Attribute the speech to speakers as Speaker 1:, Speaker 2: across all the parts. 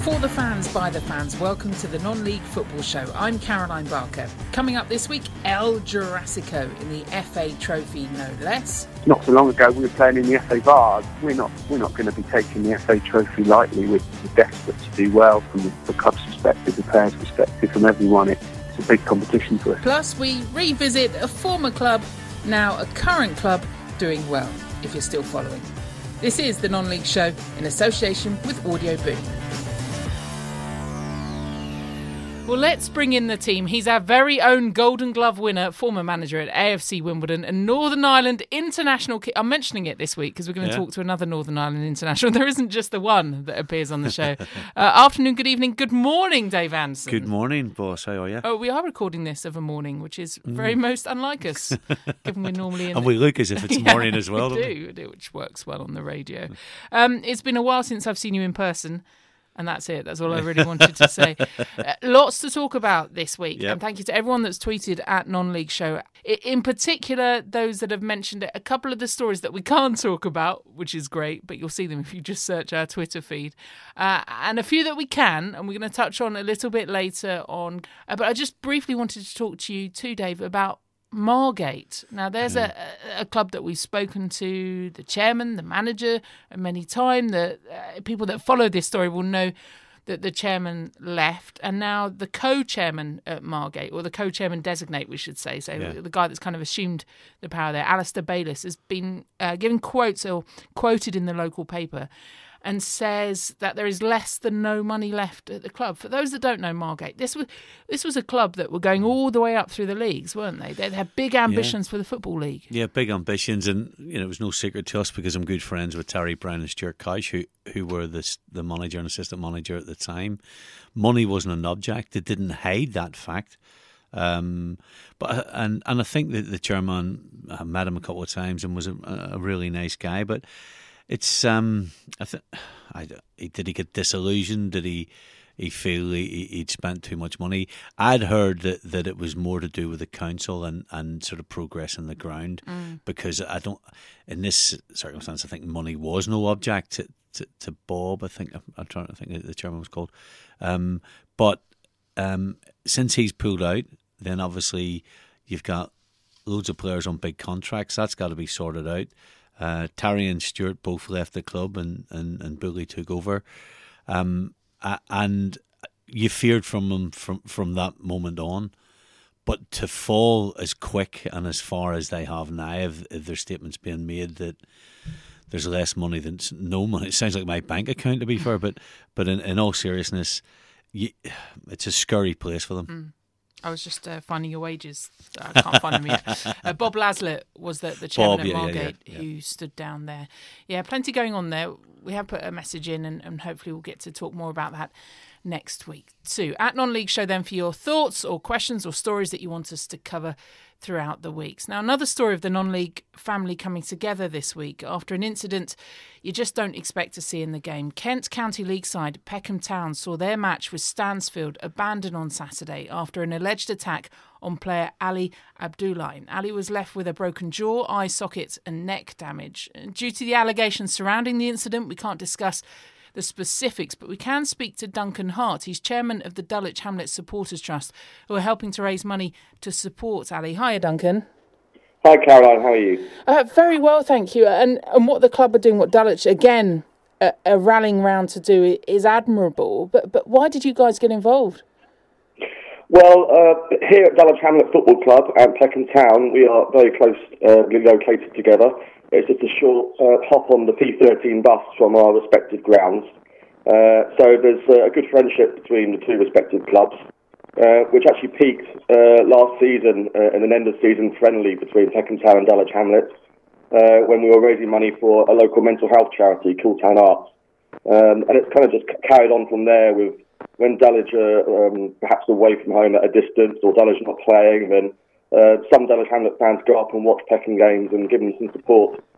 Speaker 1: For the fans, by the fans, welcome to the Non-League Football Show. I'm Caroline Barker. Coming up this week, El Jurassico in the FA Trophy, no less.
Speaker 2: Not so long ago, we were playing in the FA Bar. We're not going to be taking the FA Trophy lightly. We're desperate to do well from the club's perspective, the players' perspective, from everyone. It's a big competition for us.
Speaker 1: Plus, we revisit a former club, now a current club, doing well, if you're still following. This is the Non-League Show in association with Audio Boom. Well, let's bring in the team. He's our very own Golden Glove winner, former manager at AFC Wimbledon and Northern Ireland international. I'm mentioning it this week because we're going to talk to another Northern Ireland international. There isn't just the one that appears on the show. Afternoon, good evening, good morning, Dave Anderson.
Speaker 3: Good morning, boss. How are you?
Speaker 1: Oh, we are recording this of a morning, which is very most unlike us, given we're normally in.
Speaker 3: And we look as if it's morning as well.
Speaker 1: We do, which works well on the radio. It's been a while since I've seen you in person. And that's it. That's all I really wanted to say. Lots to talk about this week. Yep. And thank you to everyone that's tweeted at Non-League Show. In particular, those that have mentioned it. A couple of the stories that we can't talk about, which is great, but you'll see them if you just search our Twitter feed. And a few that we can, and we're going to touch on a little bit later on. But I just briefly wanted to talk to you too, Dave, about Margate. Now, there's a club that we've spoken to, the chairman, the manager, many times. The people that follow this story will know that the chairman left, and now the co-chairman at Margate, or the co-chairman designate, we should say, the guy that's kind of assumed the power there, Alistair Bayliss, has been given quotes or quoted in the local paper and says that there is less than no money left at the club. For those that don't know Margate, this was a club that were going all the way up through the leagues, weren't they? They had big ambitions for the Football League. Yeah,
Speaker 3: big ambitions, and it was no secret to us because I'm good friends with Terry Brown and Stuart Couch, who were the manager and assistant manager at the time. Money wasn't an object. They didn't hide that fact. But I think that the chairman, I met him a couple of times and was a really nice guy, but it's did he get disillusioned? Did he feel he'd spent too much money? I'd heard that it was more to do with the council and sort of progress in the ground, because in this circumstance, I think money was no object to Bob. I think I'm trying to think the chairman was called, but since he's pulled out, then obviously you've got loads of players on big contracts. That's got to be sorted out. Terry and Stuart both left the club and Bully took over. And you feared from them from that moment on. But to fall as quick and as far as they have now, if their statements being made that there's less money than no money, it sounds like my bank account, to be fair, but in all seriousness, it's a scary place for them.
Speaker 1: I was just finding your wages. I can't find them yet. Bob Laslett was the chairman at Margate who stood down there. Yeah, plenty going on there. We have put a message in and hopefully we'll get to talk more about that next week too. At Non-League Show then for your thoughts or questions or stories that you want us to cover throughout the weeks. Now, another story of the non-league family coming together this week after an incident you just don't expect to see in the game. Kent County League side Peckham Town saw their match with Stansfield abandoned on Saturday after an alleged attack on player Ali Abdullahi. Ali was left with a broken jaw, eye socket and neck damage. Due to the allegations surrounding the incident, we can't discuss the specifics, but we can speak to Duncan Hart. He's chairman of the Dulwich Hamlet Supporters Trust, who are helping to raise money to support Ali. Hiya, Duncan.
Speaker 4: Hi, Caroline. How are you?
Speaker 1: Very well, thank you. And what the club are doing, what Dulwich, again, are rallying round to do is admirable. But why did you guys get involved?
Speaker 4: Well, here at Dulwich Hamlet Football Club and Peckham Town, we are very closely located together. It's just a short hop on the P13 bus from our respective grounds. So there's a good friendship between the two respective clubs, which actually peaked last season in an end-of-season friendly between Peckham Town and Dulwich Hamlet when we were raising money for a local mental health charity, Cool Town Arts. And it's kind of just carried on from there with when Dulwich are perhaps away from home at a distance or Dulwich not playing, then some Dulwich Hamlet fans go up and watch Peckham games and give them some support.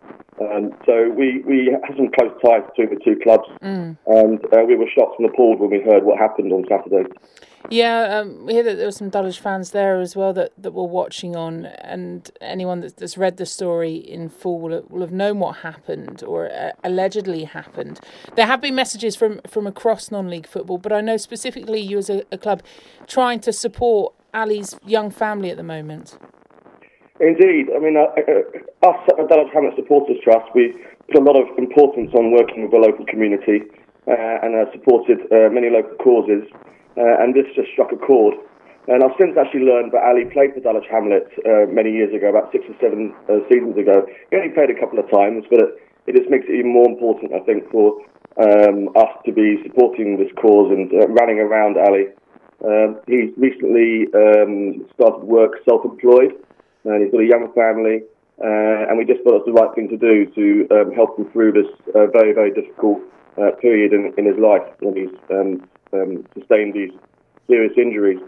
Speaker 4: So we had some close ties between the two clubs, and we were shocked and appalled when we heard what happened on Saturday.
Speaker 1: Yeah, we hear that there were some Dulwich fans there as well that were watching on, and anyone that's read the story in full will have known what happened or allegedly happened. There have been messages from across non-league football, but I know specifically you as a club trying to support Ali's young family at the moment.
Speaker 4: Indeed. I mean, us at Dulwich Hamlet Supporters Trust, we put a lot of importance on working with the local community and supported many local causes. And this just struck a chord. And I've since actually learned that Ali played for Dulwich Hamlet many years ago, about 6 or 7 seasons ago. He only played a couple of times, but it just makes it even more important, I think, for us to be supporting this cause and rallying around Ali. He's recently started work self-employed, and he's got a young family, and we just thought it was the right thing to do to help him through this very, very difficult period in his life when he's sustained these serious injuries.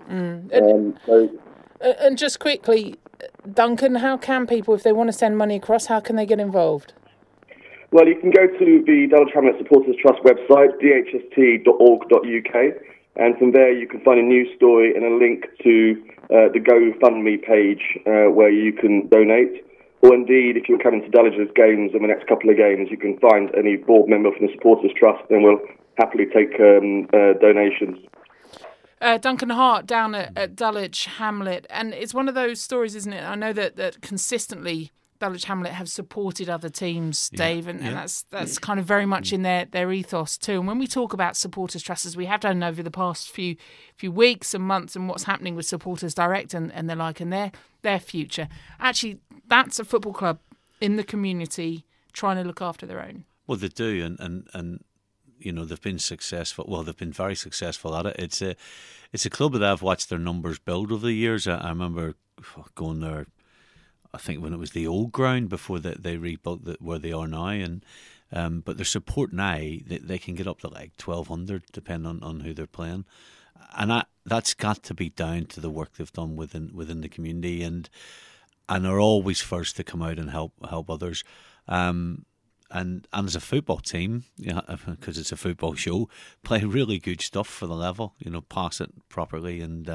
Speaker 1: And just quickly, Duncan, how can people, if they want to send money across, how can they get involved?
Speaker 4: Well, you can go to the Dulwich Hamlet Supporters Trust website, dhst.org.uk, and from there you can find a news story and a link to the GoFundMe page where you can donate. Or indeed, if you're coming to Dulwich's games in the next couple of games, you can find any board member from the Supporters Trust and we'll happily take donations.
Speaker 1: Duncan Hart down at Dulwich Hamlet, and it's one of those stories, isn't it? I know that consistently Dulwich Hamlet have supported other teams, Dave, and that's kind of very much in their ethos too. And when we talk about Supporters Trust, as we have done over the past few weeks and months, and what's happening with Supporters Direct and the like, and their future, actually, that's a football club in the community trying to look after their own.
Speaker 3: Well, they do, and you know, they've been successful. Well, they've been very successful at it. It's a club that I've watched their numbers build over the years. I remember going there, I think when it was the old ground before they rebuilt where they are now, and but their support now they can get up to like 1,200 depending on who they're playing, and that's got to be down to the work they've done within the community, and are always first to come out and help others. And as a football team, because it's a football show, play really good stuff for the level. Pass it properly, and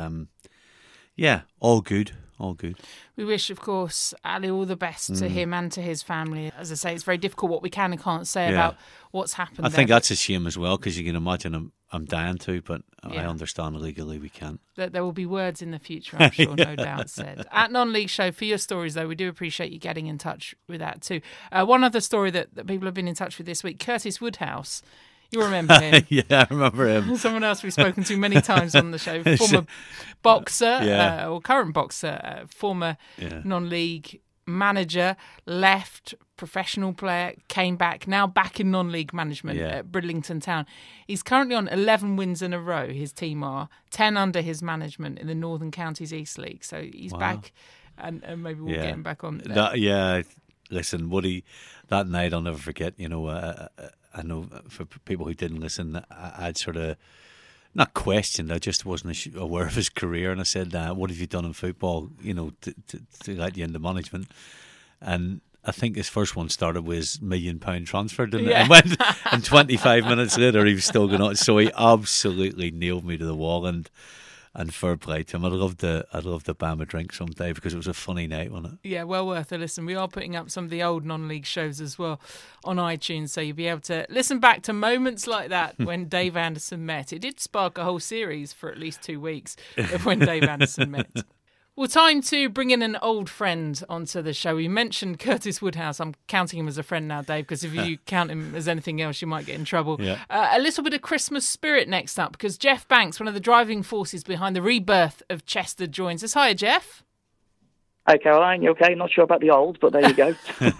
Speaker 3: all good. We
Speaker 1: wish, of course, Ali all the best to him and to his family. As I say, it's very difficult what we can and can't say about what's happened.
Speaker 3: I think that's a shame as well, because you can imagine I'm dying to, but I understand legally we can't.
Speaker 1: There will be words in the future, I'm sure, no doubt said. At Non-League Show, for your stories, though, we do appreciate you getting in touch with that too. One other story that people have been in touch with this week, Curtis Woodhouse. You remember him?
Speaker 3: Yeah, I remember him.
Speaker 1: Someone else we've spoken to many times on the show. Former boxer, or current boxer, former non-league manager, left, professional player, came back, now back in non-league management at Bridlington Town. He's currently on 11 wins in a row, his team are, 10 under his management in the Northern Counties East League. So he's back, and maybe we'll get him back on.
Speaker 3: Listen, Woody, that night I'll never forget, I know for people who didn't listen, I'd sort of not questioned. I just wasn't aware of his career, and I said, "What have you done in football? To get you into management?" And I think his first one started with £1 million transfer, didn't it? And went, and 25 minutes later, he was still going on. So he absolutely nailed me to the wall, and fair play to him. I'd love to buy him a drink someday, because it was a funny night, wasn't it?
Speaker 1: Yeah, well worth a listen. We are putting up some of the old non-league shows as well on iTunes, so you'll be able to listen back to moments like that when Dave Anderson met. It did spark a whole series for at least 2 weeks of when Dave Anderson met. Well, time to bring in an old friend onto the show. We mentioned Curtis Woodhouse. I'm counting him as a friend now, Dave, because if you count him as anything else, you might get in trouble. Yeah. A little bit of Christmas spirit next up, because Jeff Banks, one of the driving forces behind the rebirth of Chester, joins us. Hiya, Jeff.
Speaker 5: Hi, Caroline. You okay? Not sure about the old, but there you go.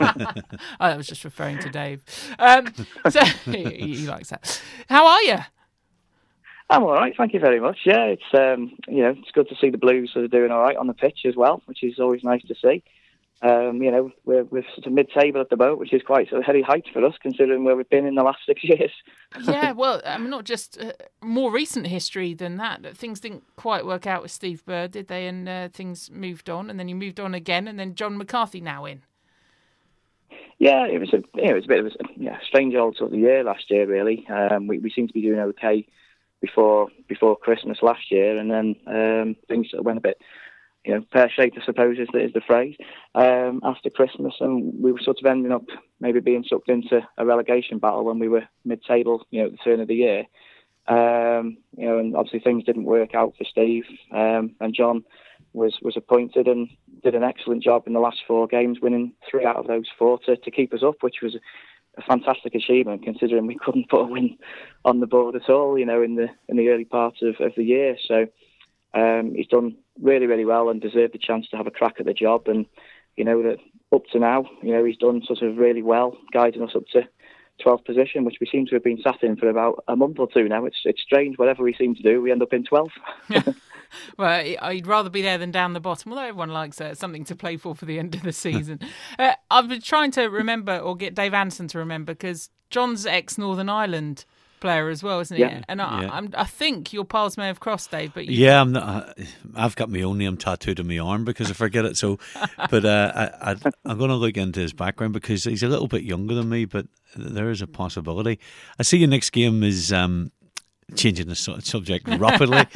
Speaker 1: I was just referring to Dave. So he likes that. How are you?
Speaker 5: I'm all right, thank you very much. Yeah, it's it's good to see the Blues are doing all right on the pitch as well, which is always nice to see. We're sort of mid-table at the moment, which is quite a heady height for us, considering where we've been in the last 6 years.
Speaker 1: Yeah, well, I mean, not just more recent history than that. Things didn't quite work out with Steve Bird, did they? And things moved on, and then you moved on again, and then John McCarthy now in.
Speaker 5: Yeah, it was a bit of a strange old sort of year last year, really. We seemed to be doing okay before Christmas last year, and then things sort of went a bit, pear-shaped, I suppose is the phrase, after Christmas, and we were sort of ending up maybe being sucked into a relegation battle when we were mid-table, at the turn of the year. And obviously things didn't work out for Steve, and John was appointed and did an excellent job in the last 4 games, winning 3 out of those 4 to keep us up, which was a fantastic achievement considering we couldn't put a win on the board at all, in the early part of the year. So he's done really, really well and deserved the chance to have a crack at the job. And that up to now, he's done sort of really well, guiding us up to 12th position, which we seem to have been sat in for about a month or 2 now. It's strange. Whatever we seem to do, we end up in 12th.
Speaker 1: Well, I'd rather be there than down the bottom, although everyone likes something to play for the end of the season. I've been trying to remember, or get Dave Anderson to remember, because John's ex-Northern Ireland player as well, isn't he?
Speaker 5: Yeah.
Speaker 1: And I think your paths may have crossed, Dave. But
Speaker 3: I'm not, I've got my own name tattooed on my arm because I forget it. So, but I'm going to look into his background because he's a little bit younger than me, but there is a possibility. I see your next game is changing the subject rapidly.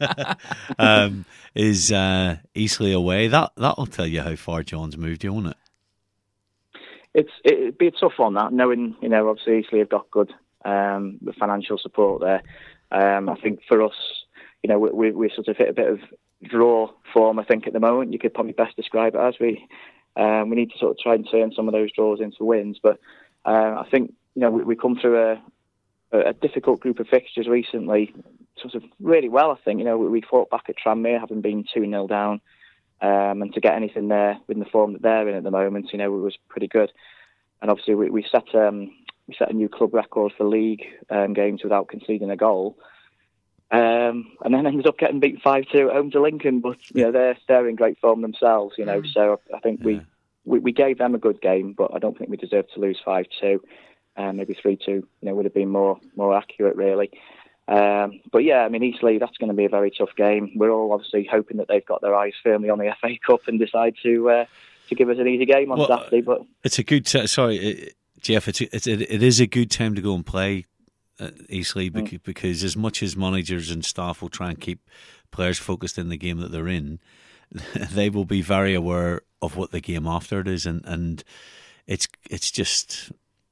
Speaker 3: Is Eastleigh away? That'll tell you how far John's moved you, won't it?
Speaker 5: It'd be a tough one, that, knowing obviously Eastleigh have got good financial support there. I think for us, we sort of hit a bit of draw form, I think, at the moment. You could probably best describe it as we need to sort of try and turn some of those draws into wins. But I think we come through a difficult group of fixtures recently, sort of really well. I think we fought back at Tranmere, having been 2-0 down, and to get anything there in the form that they're in at the moment, it was pretty good. And obviously we set a new club record for league games without conceding a goal, and then ended up getting beat 5-2 at home to Lincoln. But they're in great form themselves, So I think we gave them a good game, but I don't think we deserved to lose 5-2. Maybe 3-2, would have been more accurate, really. But yeah, I mean, Eastleigh, that's going to be a very tough game. We're all obviously hoping that they've got their eyes firmly on the FA Cup and decide to give us an easy game on Saturday. But
Speaker 3: it's a good Jeff. It is a good time to go and play Eastleigh because as much as managers and staff will try and keep players focused in the game that they're in, they will be very aware of what the game after it is, and it's just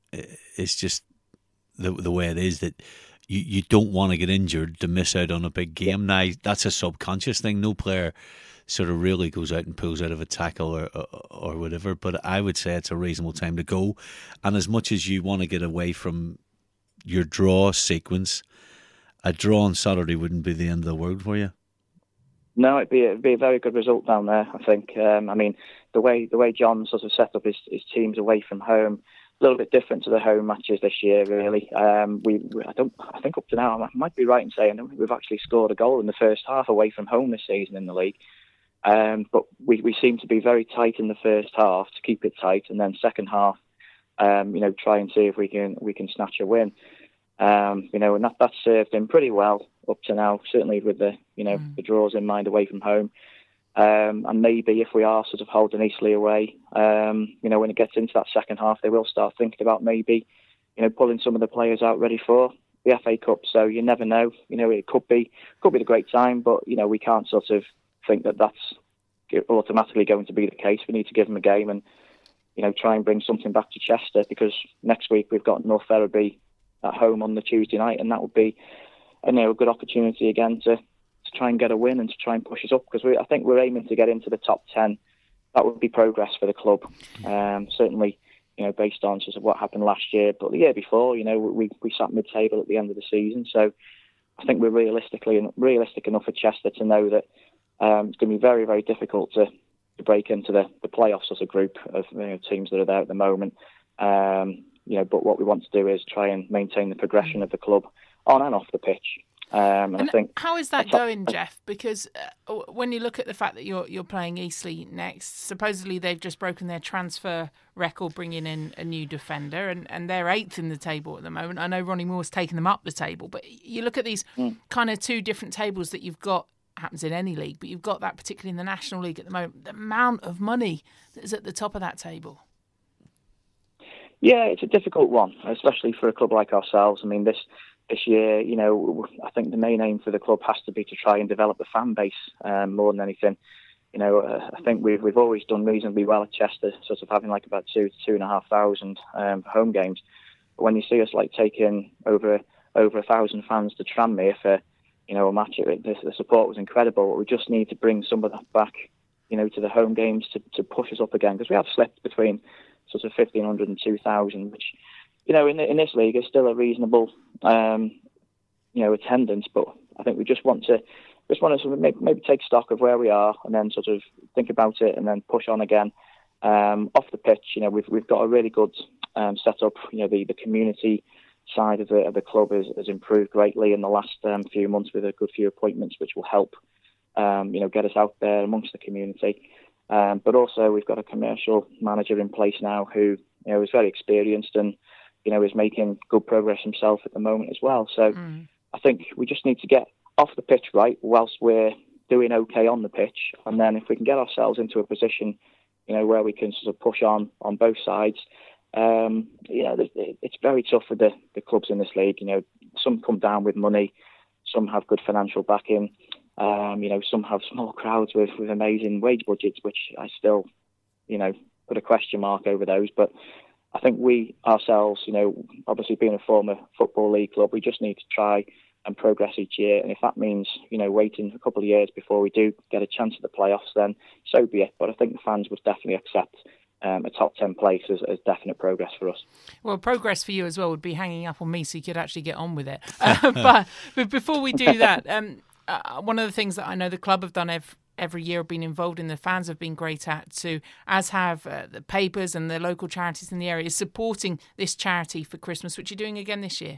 Speaker 3: the way it is that you don't want to get injured to miss out on a big game. Now, that's a subconscious thing. No player sort of really goes out and pulls out of a tackle or whatever, but I would say it's a reasonable time to go. And as much as you want to get away from your draw sequence, a draw on Saturday wouldn't be the end of the world for you.
Speaker 5: No, it'd be a very good result down there, I think. I mean, the way John sort of set up his teams away from home, a little bit different to the home matches this year, really. I think up to now, I might be right in saying, I don't think we've actually scored a goal in the first half away from home this season in the league. But we seem to be very tight in the first half to keep it tight, and then second half, try and see if we can snatch a win. And that's served him pretty well up to now, certainly with the the draws in mind away from home. And maybe if we are sort of holding Eastleigh away, when it gets into that second half, they will start thinking about maybe, pulling some of the players out ready for the FA Cup. So you never know. It could be the great time, but we can't sort of think that that's automatically going to be the case. We need to give them a game and try and bring something back to Chester, because next week we've got North Ferriby at home on the Tuesday night, and that would be a good opportunity again to try and get a win and to try and push us up, because I think we're aiming to get into the top 10. That would be progress for the club. Certainly, based on sort of what happened last year, but the year before, we sat mid-table at the end of the season. So I think we're realistic enough for Chester to know that it's going to be very, very difficult to break into the playoffs as a group of teams that are there at the moment. But what we want to do is try and maintain the progression of the club on and off the pitch. And I think,
Speaker 1: how is that going, Jeff? Because when you look at the fact that you're playing Eastleigh next, supposedly they've just broken their transfer record, bringing in a new defender, and they're 8th in the table at the moment. I know Ronnie Moore's taken them up the table, but you look at these kind of 2 different tables that you've got. Happens in any league, but you've got that particularly in the National League at the moment. The amount of money that is at the top of that table.
Speaker 5: Yeah, it's a difficult one, especially for a club like ourselves. I mean, this year, I think the main aim for the club has to be to try and develop the fan base more than anything. I think we've always done reasonably well at Chester, sort of having like about 2,500 home games. But when you see us like taking over 1,000 fans to Tranmere for a match, the support was incredible. We just need to bring some of that back, to the home games to push us up again, because we have slipped between sort of 1,500 and 2,000, which in this league is still a reasonable attendance. But I think we just want to sort of maybe take stock of where we are and then sort of think about it and then push on again. Off the pitch, we've got a really good setup. The community side of the club has improved greatly in the last few months with a good few appointments, which will help get us out there amongst the community. But also we've got a commercial manager in place now who is very experienced and is making good progress himself at the moment as well. So I think we just need to get off the pitch right whilst we're doing okay on the pitch, and then if we can get ourselves into a position where we can sort of push on both sides. It's very tough for the clubs in this league. Some come down with money, some have good financial backing. Some have small crowds with amazing wage budgets, which I still, put a question mark over those. But I think we ourselves, obviously being a former Football League club, we just need to try and progress each year. And if that means, waiting a couple of years before we do get a chance at the playoffs, then so be it. But I think the fans would definitely accept a top 10 place as definite progress for us.
Speaker 1: Well, progress for you as well would be hanging up on me so you could actually get on with it. But before we do that, one of the things that I know the club have done every year, have been involved in, the fans have been great at too, as have the papers and the local charities in the area, is supporting this charity for Christmas, which you're doing again this year.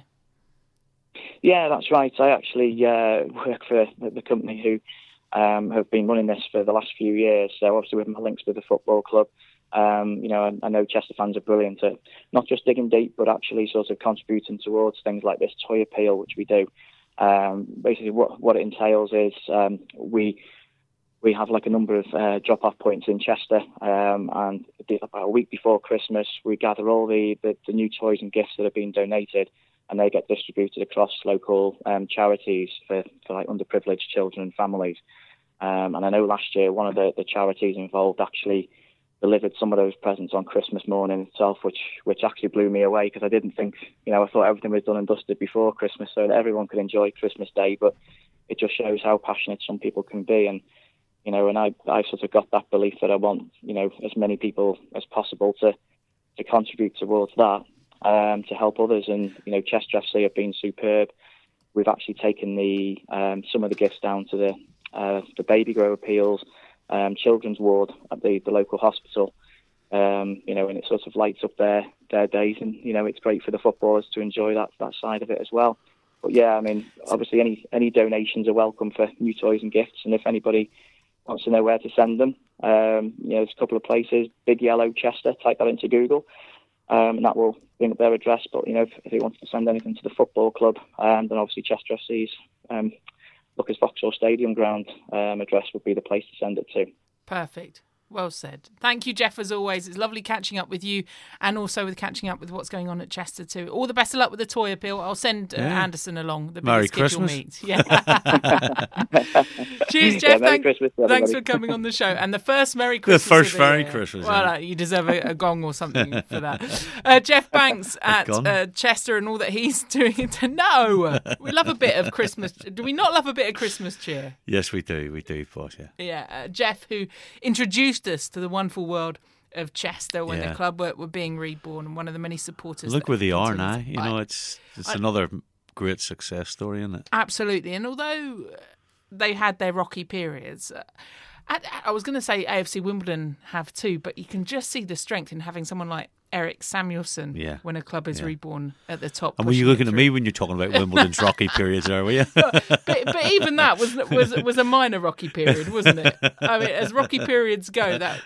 Speaker 5: Yeah, that's right. I actually work for the company who have been running this for the last few years. So obviously with my links with the football club, I know Chester fans are brilliant at not just digging deep, but actually sort of contributing towards things like this toy appeal, which we do. Basically, what it entails is we have like a number of drop-off points in Chester, and about a week before Christmas, we gather all the new toys and gifts that have been donated, and they get distributed across local charities for like underprivileged children and families. And I know last year one of the charities involved actually delivered some of those presents on Christmas morning itself, which actually blew me away, because I didn't think, I thought everything was done and dusted before Christmas so that everyone could enjoy Christmas Day, but it just shows how passionate some people can be. And, and I sort of got that belief that I want, as many people as possible to contribute towards that, to help others. And, Chester FC have been superb. We've actually taken some of the gifts down to the baby grow appeals, children's ward at the local hospital, and it sort of lights up their days, and it's great for the footballers to enjoy that side of it as well. But yeah, I mean, obviously any donations are welcome for new toys and gifts, and if anybody wants to know where to send them, there's a couple of places. Big Yellow Chester, type that into Google, and that will bring up their address. But if he wants to send anything to the football club, then obviously Chester FC's Lucas Vauxhall Stadium ground address would be the place to send it to.
Speaker 1: Perfect. Well said. Thank you, Jeff, as always. It's lovely catching up with you, and also with catching up with what's going on at Chester too. All the best of luck with the toy appeal. I'll send Anderson along. The
Speaker 3: Merry
Speaker 1: biggest kid you'll
Speaker 3: Christmas.
Speaker 1: meet. Yeah. Cheers, Jeff.
Speaker 5: Merry Christmas to
Speaker 1: thanks
Speaker 5: everybody.
Speaker 1: for coming on the show. And the first Merry Christmas.
Speaker 3: The first
Speaker 1: of the
Speaker 3: Merry
Speaker 1: year.
Speaker 3: Christmas.
Speaker 1: Well, you deserve a gong or something for that. Jeff Banks at Chester and all that he's doing. No, we love a bit of Christmas. Do we not love a bit of Christmas cheer?
Speaker 3: Yes, we do, boss. Yeah.
Speaker 1: Yeah, Jeff, who introduced us to the wonderful world of Chester when the club were being reborn, and one of the many supporters.
Speaker 3: Look where they are now. It's another great success story, isn't it?
Speaker 1: Absolutely. And although they had their rocky periods, I was going to say AFC Wimbledon have too, but you can just see the strength in having someone like Eric Samuelson when a club is reborn at the top.
Speaker 3: And were you looking at me when you're talking about Wimbledon's rocky periods there, were you?
Speaker 1: but even that was a minor rocky period, wasn't it? I mean, as rocky periods go, that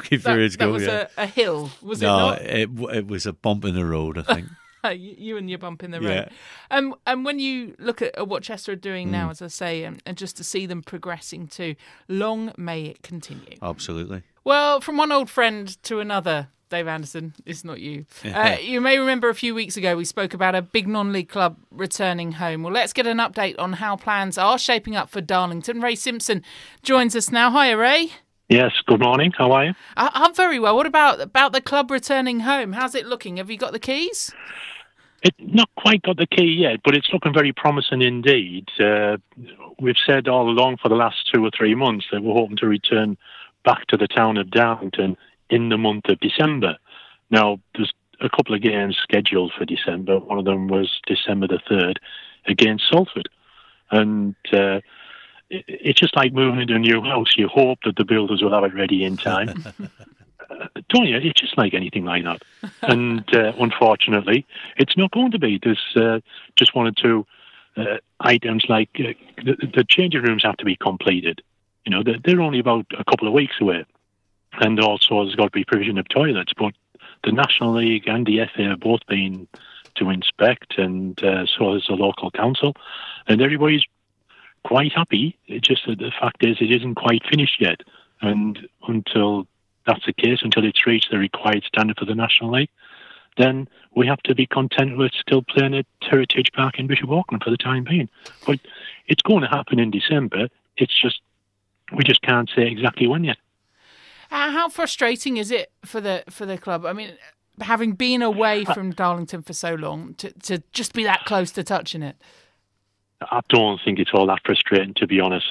Speaker 1: was a hill, was it not?
Speaker 3: No, it was a bump in the road, I think.
Speaker 1: You and your bump in the road. And when you look at what Chester are doing now, as I say, and just to see them progressing too, long may it continue.
Speaker 3: Absolutely.
Speaker 1: Well, from one old friend to another, Dave Anderson, it's not you. You may remember a few weeks ago we spoke about a big non-league club returning home. Well, let's get an update on how plans are shaping up for Darlington. Ray Simpson joins us now. Hiya, Ray.
Speaker 6: Yes, good morning. How are you?
Speaker 1: I'm very well. What about the club returning home? How's it looking? Have you got the keys?
Speaker 6: It's not quite got the key yet, but it's looking very promising indeed. We've said all along for the last 2 or 3 months that we're hoping to return back to the town of Darlington in the month of December. Now, there's a couple of games scheduled for December. One of them was December the 3rd against Salford. And it's just like moving into a new house. You hope that the builders will have it ready in time. Don't you? It's just like anything like that. And unfortunately, it's not going to be. There's just 1 or 2 items like the changing rooms have to be completed. You know, they're only about a couple of weeks away. And also there's got to be provision of toilets. But the National League and the FA have both been to inspect, and so has the local council. And everybody's quite happy. It's just that the fact is it isn't quite finished yet. And until that's the case, until it's reached the required standard for the National League, then we have to be content with still playing at Heritage Park in Bishop Auckland for the time being. But it's going to happen in December. It's just, we just can't say exactly when yet.
Speaker 1: How frustrating is it for the club? I mean, having been away from Darlington for so long, to just be that close to touching it?
Speaker 6: I don't think it's all that frustrating, to be honest.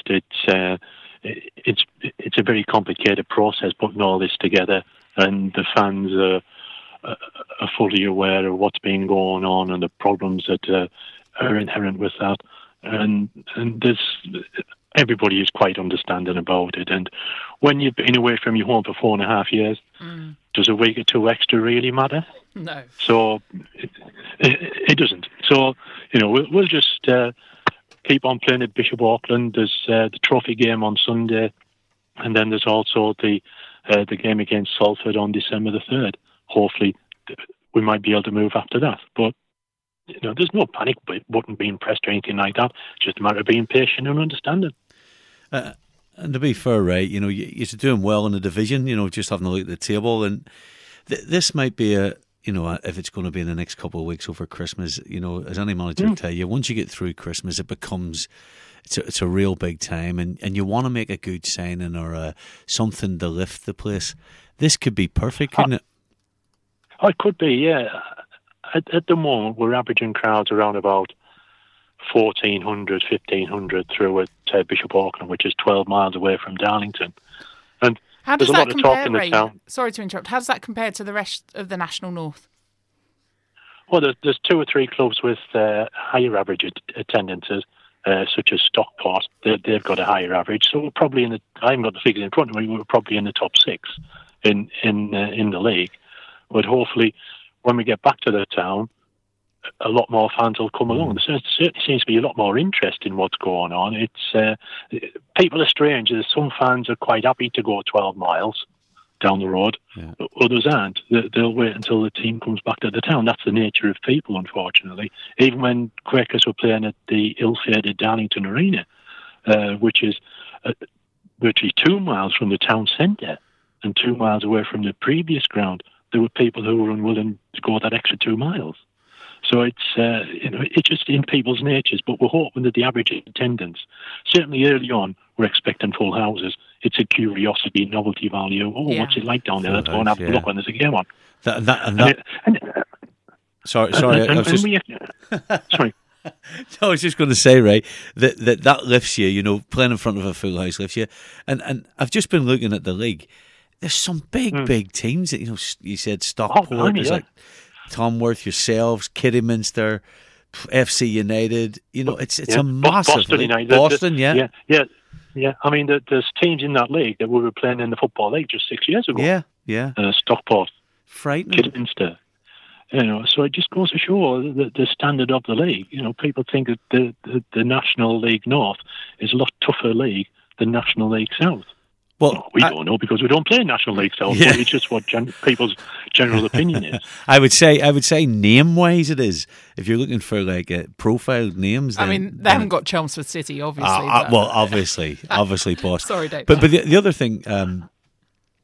Speaker 6: It's a very complicated process putting all this together, and the fans are fully aware of what's been going on and the problems that are inherent with that. And there's everybody is quite understanding about it. And when you've been away from your home for 4.5 years, does a week or 2 extra really matter?
Speaker 1: No.
Speaker 6: So it doesn't. So, you know, we'll just keep on playing at Bishop Auckland. There's the trophy game on Sunday, and then there's also the game against Salford on December the 3rd. Hopefully, we might be able to move after that. But you know, there's no panic button being pressed or anything like that. It's just a matter of being patient and understanding.
Speaker 3: And to be fair, Ray, you know, you're doing well in the division. You know, just having a look at the table, and this might be if it's going to be in the next couple of weeks over Christmas, you know, as any manager will tell you, once you get through Christmas, it's a real big time, and you want to make a good signing or something to lift the place. This could be perfect, couldn't it?
Speaker 6: Oh, it could be, yeah. At the moment, we're averaging crowds around about 1,400, 1,500 through at Bishop Auckland, which is 12 miles away from Darlington. And
Speaker 1: how does
Speaker 6: there's a lot
Speaker 1: that
Speaker 6: of talk
Speaker 1: compare,
Speaker 6: in the
Speaker 1: Ray?
Speaker 6: town.
Speaker 1: Sorry to interrupt. How does that compare to the rest of the National North?
Speaker 6: Well, there's 2 or 3 clubs with higher average attendances, such as Stockport. They've got a higher average. So we're probably I haven't got the figures in front of me. We're probably in the top 6 in the league. But hopefully, when we get back to the town, a lot more fans will come along. There certainly seems to be a lot more interest in what's going on. It's people are strange. Some fans are quite happy to go 12 miles down the road. Yeah. Others aren't. They'll wait until the team comes back to the town. That's the nature of people, unfortunately. Even when Quakers were playing at the ill-fated Darlington Arena, which is virtually 2 miles from the town centre and 2 miles away from the previous ground, there were people who were unwilling to go that extra 2 miles. So it's just in people's natures, but we're hoping that the average attendance, certainly early on, we're expecting full houses. It's a curiosity, novelty value. What's it like down there? Let's go and have a look when there's a game on.
Speaker 3: Sorry.
Speaker 6: Sorry.
Speaker 3: I was just going to say, Ray, that lifts you. You know, playing in front of a full house lifts you. And I've just been looking at the league. There's some big teams that, you know, you said Stockport, there's like Tomworth, yourselves, Kidderminster, FC United. You know, it's a massive
Speaker 6: Boston
Speaker 3: league.
Speaker 6: United.
Speaker 3: Boston, yeah.
Speaker 6: I mean, there's teams in that league that we were playing in the Football League just 6 years ago.
Speaker 3: Yeah.
Speaker 6: Stockport,
Speaker 3: frightening.
Speaker 6: Kidderminster. You know, so it just goes to show the standard of the league. You know, people think that the National League North is a lot tougher league than National League South. Well, we don't know because we don't play National League South. But it's just what people's general opinion is.
Speaker 3: I would say name-wise it is. If you're looking for like profiled names,
Speaker 1: I mean, they haven't got Chelmsford City, obviously.
Speaker 3: Well, obviously, Boston.
Speaker 1: Sorry, Dave.
Speaker 3: But the other thing,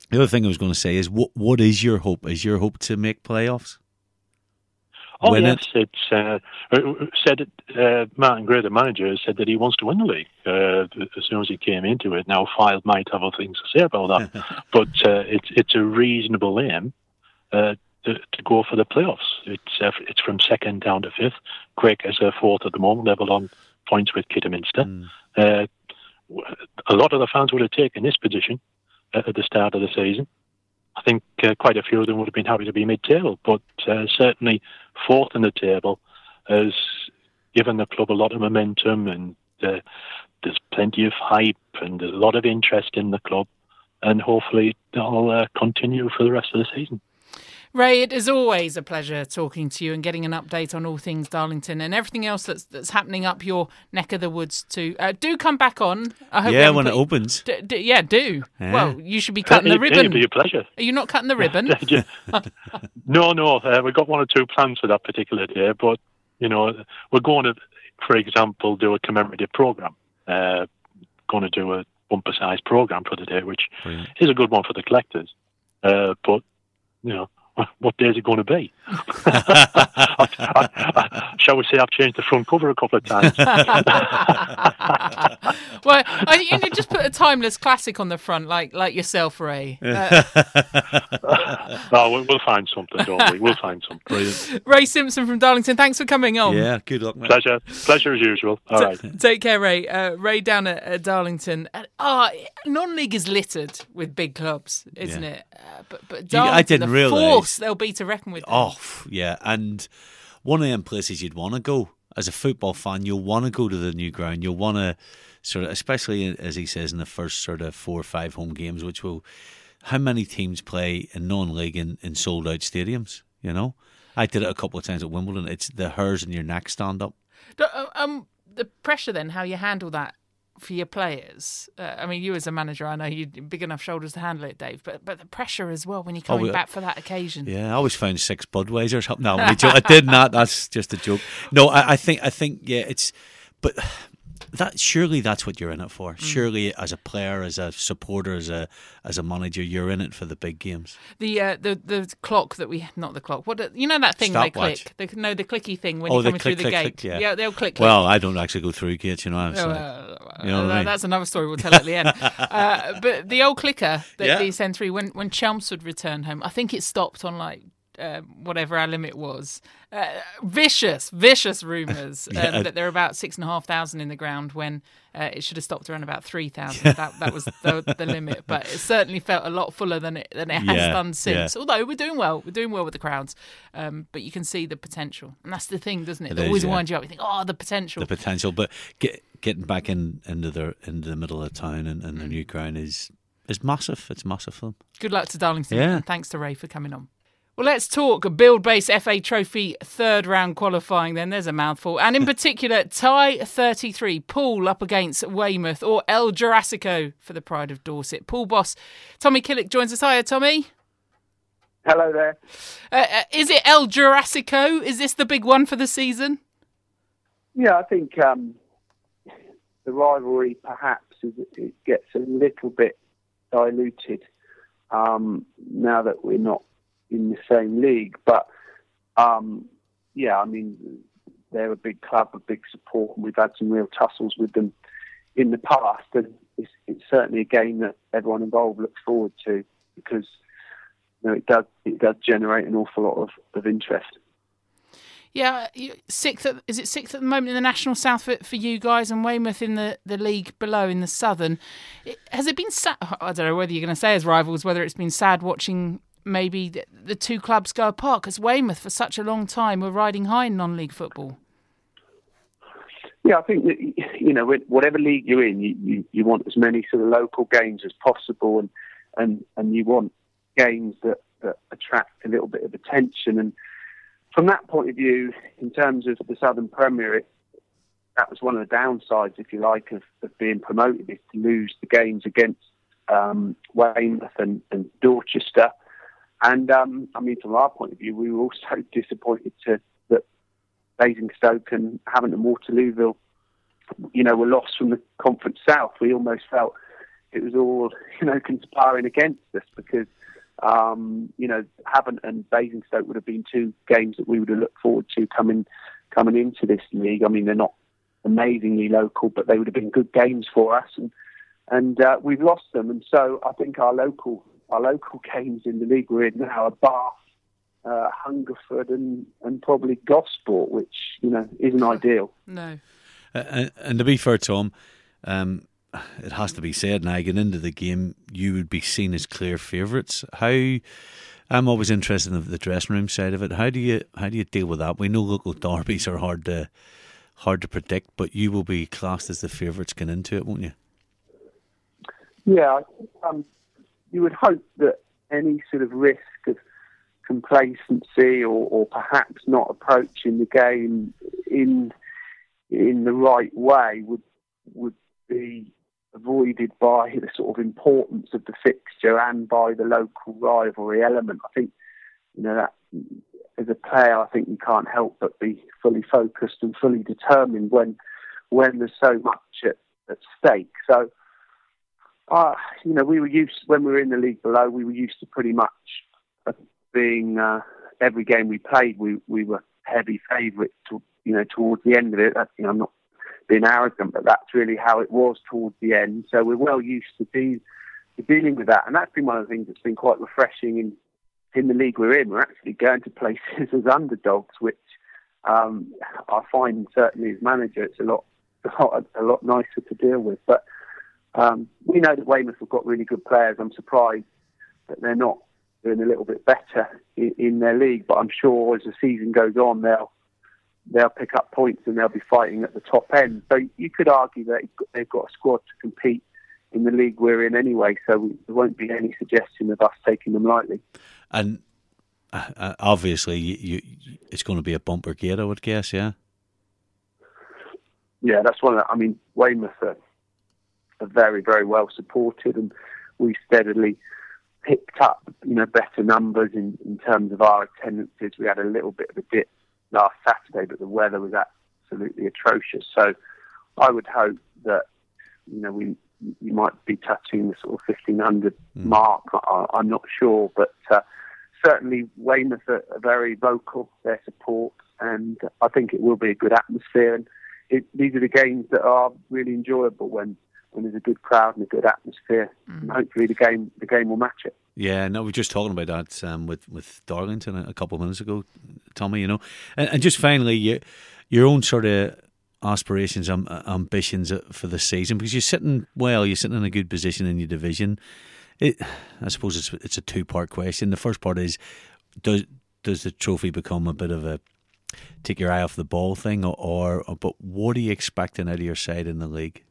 Speaker 3: The other thing I was going to say is, what is your hope? Is your hope to make playoffs?
Speaker 6: Oh, yes. It's Martin Gray, the manager, said that he wants to win the league as soon as he came into it. Now, Fylde might have other things to say about that, but it's a reasonable aim to go for the playoffs. It's from second down to fifth. Craig is fourth at the moment, level on points with Kidderminster. A lot of the fans would have taken this position at the start of the season. I think quite a few of them would have been happy to be mid-table, but certainly fourth in the table has given the club a lot of momentum, and there's plenty of hype and there's a lot of interest in the club, and hopefully that'll continue for the rest of the season.
Speaker 1: Ray, it is always a pleasure talking to you and getting an update on all things Darlington and everything else that's happening up your neck of the woods too. Do come back on. I hope
Speaker 3: when it opens.
Speaker 1: Do. Yeah. Well, you should be cutting the ribbon.
Speaker 6: It'll be a pleasure.
Speaker 1: Are you not cutting the ribbon?
Speaker 6: No. We've got one or two plans for that particular day, but we're going to, for example, do a commemorative programme. Going to do a bumper-sized programme for the day, which is a good one for the collectors. But what day is it going to be? Shall we say I've changed the front cover a couple of times?
Speaker 1: Well, you just put a timeless classic on the front, like yourself, Ray.
Speaker 6: We'll find something, don't we? We'll find something.
Speaker 3: Brilliant.
Speaker 1: Ray Simpson from Darlington, thanks for coming on.
Speaker 3: Yeah, good luck, mate.
Speaker 6: Pleasure as usual. All right.
Speaker 1: Take care, Ray. Ray down at Darlington. Non-league is littered with big clubs, isn't it? But Darlington,
Speaker 3: I didn't realise
Speaker 1: they'll be to reckon with them.
Speaker 3: Oh, yeah. And one of them places you'd want to go. As a football fan, you'll want to go to the new ground. You'll want to sort of, especially as he says, in the first sort of 4 or 5 home games, which will, how many teams play in non-league in sold out stadiums, I did it a couple of times at Wimbledon. It's the hairs in your neck stand up.
Speaker 1: The pressure then, how you handle that for your players. You as a manager, I know you've big enough shoulders to handle it, Dave, but the pressure as well when you're coming back for that occasion.
Speaker 3: Yeah, I always found 6 Budweisers. No, I did not. That's just a joke. No, I think yeah, it's, but surely that's what you're in it for. Surely, as a player, as a supporter, as a manager, you're in it for the big games.
Speaker 1: The clock that not the clock. What that thing
Speaker 3: Stopwatch.
Speaker 1: they click? The clicky thing when you're coming through the gate.
Speaker 3: Click,
Speaker 1: yeah, they'll click.
Speaker 3: Well, I don't actually go through gates, what I mean?
Speaker 1: That's another story we'll tell at the end. But the old clicker that they send through when Chelmsford returned home, I think it stopped on whatever our limit was. Vicious rumours that there are about 6,500 in the ground when it should have stopped around about 3,000. That was the limit, but it certainly felt a lot fuller than it has done since. Yeah. Although we're doing well with the crowds, but you can see the potential, and that's the thing, doesn't it? It always winds you up. You think, the potential,
Speaker 3: but getting back into the middle of town and the new ground is massive. It's massive for them.
Speaker 1: Good luck to Darlington, and thanks to Ray for coming on. Well, let's talk Build-Base FA Trophy third round qualifying then. There's a mouthful. And in particular, Tie 33, Poole up against Weymouth, or El Jurassico for the pride of Dorset. Poole boss Tommy Killick joins us. Hiya, Tommy.
Speaker 2: Hello there.
Speaker 1: Is it El Jurassico? Is this the big one for the season?
Speaker 2: Yeah, I think the rivalry perhaps it gets a little bit diluted now that we're not in the same league, but they're a big club, a big support, and we've had some real tussles with them in the past, and it's certainly a game that everyone involved looks forward to because it does generate an awful lot of interest.
Speaker 1: Yeah, sixth. Is it sixth at the moment in the National South for you guys, and Weymouth in the league below in the Southern? Has it been sad? I don't know whether you're going to say as rivals, whether it's been sad watching maybe the two clubs go apart, because Weymouth for such a long time were riding high in non-league football.
Speaker 2: Yeah, I think that, whatever league you're in, you want as many sort of local games as possible, and you want games that attract a little bit of attention. And from that point of view, in terms of the Southern Premier, that was one of the downsides, if you like, of being promoted, is to lose the games against Weymouth and Dorchester. And, from our point of view, we were also disappointed that Basingstoke and Havant and Waterlooville, were lost from the Conference South. We almost felt conspiring against us because, Havant and Basingstoke would have been two games that we would have looked forward to coming into this league. I mean, they're not amazingly local, but they would have been good games for us, and we've lost them. And so I think our local games in the league we're in now are Bath, Hungerford, and probably Gosport, which isn't ideal.
Speaker 1: No.
Speaker 3: And to be fair, Tom, it has to be said now, getting into the game, you would be seen as clear favourites. I'm always interested in the dressing room side of it. How do you deal with that? We know local derbies are hard to predict, but you will be classed as the favourites going into it, won't you?
Speaker 2: Yeah, you would hope that any sort of risk of complacency or perhaps not approaching the game in the right way would be avoided by the sort of importance of the fixture and by the local rivalry element. I think, that as a player, I think you can't help but be fully focused and fully determined when there's so much at stake. So, we were used, when we were in the league below, we were used to pretty much being, every game we played, we were heavy favourites towards the end of it. I'm not being arrogant, but that's really how it was towards the end. So we're well used to dealing with that, and that's been one of the things that's been quite refreshing in the league we're in. We're actually going to places as underdogs, which I find certainly as manager it's a lot nicer to deal with. But we know that Weymouth have got really good players. I'm surprised that they're not doing a little bit better in their league, but I'm sure as the season goes on they'll pick up points and they'll be fighting at the top end. So you could argue that they've got a squad to compete in the league we're in anyway, so there won't be any suggestion of us taking them lightly.
Speaker 3: And obviously it's going to be a bumper gate, I would guess, yeah?
Speaker 2: Yeah, that's one of the, I mean, Weymouth are very, very well supported, and we steadily picked up, better numbers in terms of our attendances. We had a little bit of a dip last Saturday, but the weather was absolutely atrocious. So I would hope that, we might be touching the sort of 1,500 mark. I'm not sure, but certainly Weymouth are very vocal, their support, and I think it will be a good atmosphere. And these are the games that are really enjoyable when there's a good crowd and a good atmosphere. And hopefully the game will match it.
Speaker 3: Yeah, no, we were just talking about that with Darlington a couple of minutes ago, Tommy, And just finally, your own sort of aspirations, ambitions for the season, because you're sitting in a good position in your division. I suppose it's a two-part question. The first part is, does the trophy become a bit of a take your eye off the ball thing, but what are you expecting out of your side in the league?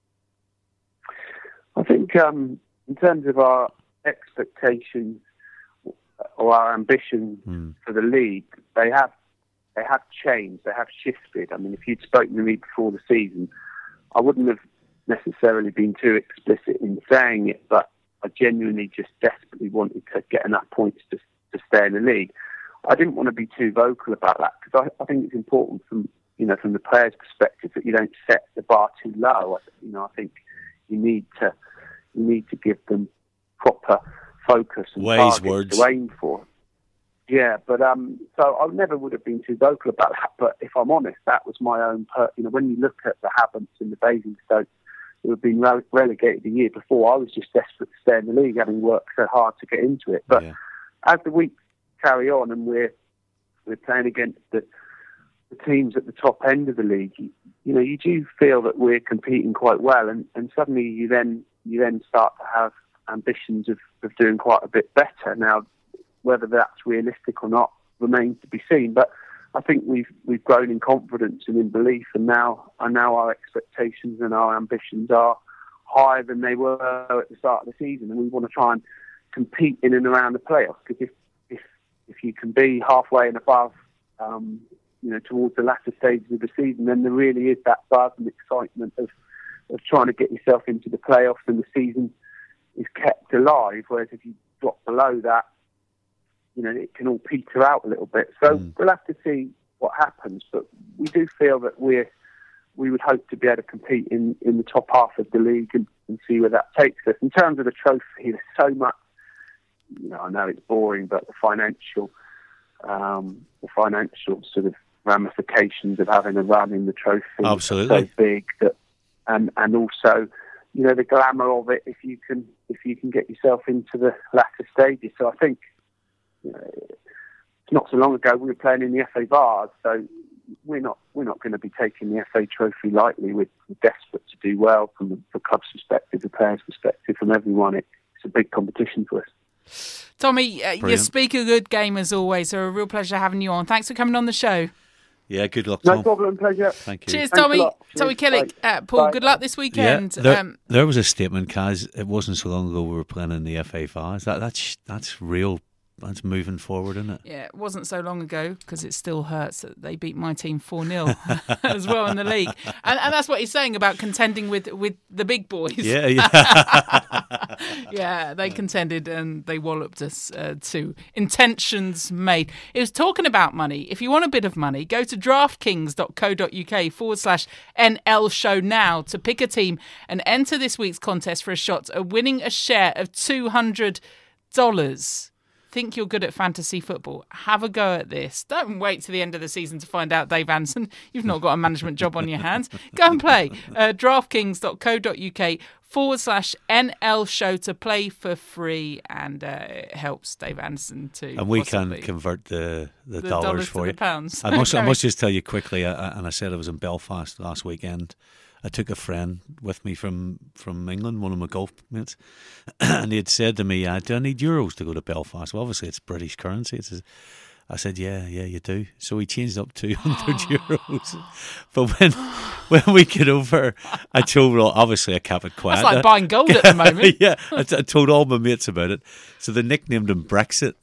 Speaker 2: I think in terms of our expectations or our ambitions for the league, they have changed, they have shifted. I mean, if you'd spoken to me before the season, I wouldn't have necessarily been too explicit in saying it, but I genuinely just desperately wanted to get enough points to stay in the league. I didn't want to be too vocal about that because I think it's important from the players' perspective that you don't set the bar too low. I think you need to give them proper focus and targets to aim for. Yeah, but so I never would have been too vocal about that. But if I'm honest, that was my own. When you look at the Havants and the Basingstoke who have been relegated the year before, I was just desperate to stay in the league, having worked so hard to get into it. But as the weeks carry on and we're playing against the teams at the top end of the league, you do feel that we're competing quite well, and suddenly you then start to have ambitions of doing quite a bit better. Now, whether that's realistic or not remains to be seen, but I think we've grown in confidence and in belief, and now our expectations and our ambitions are higher than they were at the start of the season, and we want to try and compete in and around the playoffs, because if you can be halfway and above towards the latter stages of the season, then there really is that buzz and excitement of trying to get yourself into the playoffs, and the season is kept alive. Whereas if you drop below that, it can all peter out a little bit. So we'll have to see what happens. But we do feel that we would hope to be able to compete in the top half of the league, and and see where that takes us. In terms of the trophy, there's so much. I know it's boring, but the financial sort of ramifications of having a run in the trophy
Speaker 3: absolutely
Speaker 2: are so big that, and also, the glamour of it if you can get yourself into the latter stages. So I think it's not so long ago we were playing in the FA Vase, so we're not going to be taking the FA Trophy lightly. We're desperate to do well from the club's perspective, the players' perspective, from everyone. It's a big competition for us.
Speaker 1: Tommy, you speak a good game as always, so a real pleasure having you on. Thanks for coming on the show.
Speaker 3: Yeah, good luck, Tom.
Speaker 2: No problem, pleasure.
Speaker 3: Thank you.
Speaker 1: Cheers, Tommy. Tommy Killick. Paul, good luck this weekend.
Speaker 3: Yeah, there was a statement, Kaz. It wasn't so long ago we were playing in the FA Vase. That's real. That's moving forward, isn't it?
Speaker 1: Yeah, it wasn't so long ago, because it still hurts that they beat my team 4-0 as well in the league. And that's what he's saying about contending with the big boys.
Speaker 3: Yeah.
Speaker 1: Yeah, they contended and they walloped us too. Intentions made. It was talking about money. If you want a bit of money, go to draftkings.co.uk/NL show now to pick a team and enter this week's contest for a shot at winning a share of $200. Think you're good at fantasy football? Have a go at this. Don't wait to the end of the season to find out, Dave Anderson. You've not got a management job on your hands. Go and play. DraftKings.co.uk/NL show to play for free, and it helps Dave Anderson too.
Speaker 3: And we can convert the dollars for you.
Speaker 1: The pounds.
Speaker 3: I must just tell you quickly, and I said I was in Belfast last weekend. I took a friend with me from England, one of my golf mates, and he had said to me, do I need euros to go to Belfast? Well, obviously it's British currency. I said, yeah, you do. So he changed up 200 euros. But when we get over, I told, obviously I kept it quiet.
Speaker 1: That's like buying gold at the moment.
Speaker 3: Yeah, I told all my mates about it. So they nicknamed him Brexit.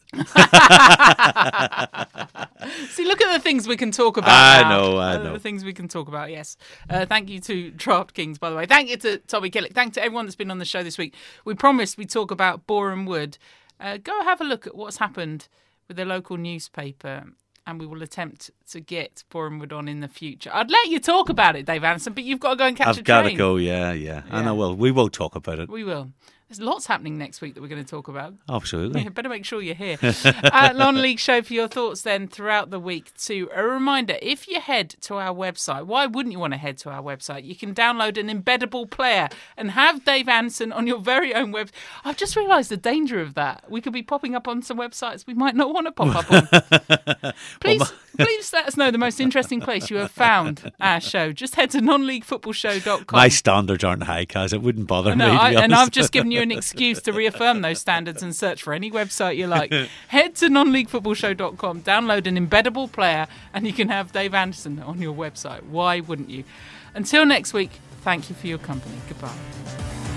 Speaker 1: See, look at the things we can talk about.
Speaker 3: I know.
Speaker 1: The things we can talk about, yes. Thank you to DraftKings, by the way. Thank you to Tommy Killick. Thank you to everyone that's been on the show this week. We promised we'd talk about Boreham Wood. Go have a look at what's happened with the local newspaper, and we will attempt to get Boreham Wood on in the future. I'd let you talk about it, Dave Anderson, but you've got to go and catch a train.
Speaker 3: I've got to go, yeah. I know, we will talk about it.
Speaker 1: We will. There's lots happening next week that we're going to talk about.
Speaker 3: Absolutely.
Speaker 1: Yeah, better make sure you're here. Non-League Show for your thoughts then throughout the week too. A reminder, if you head to our website, why wouldn't you want to head to our website? You can download an embeddable player and have Dave Anderson on your very own web. I've just realised the danger of that. We could be popping up on some websites we might not want to pop up on. Please let us know the most interesting place you have found our show. Just head to nonleaguefootballshow.com.
Speaker 3: My standards aren't high, Kaz. It wouldn't bother me, to be honest.
Speaker 1: And I've just given you an excuse to reaffirm those standards and search for any website you like. Head to nonleaguefootballshow.com, download an embeddable player, and you can have Dave Anderson on your website. Why wouldn't you? Until next week, thank you for your company. Goodbye.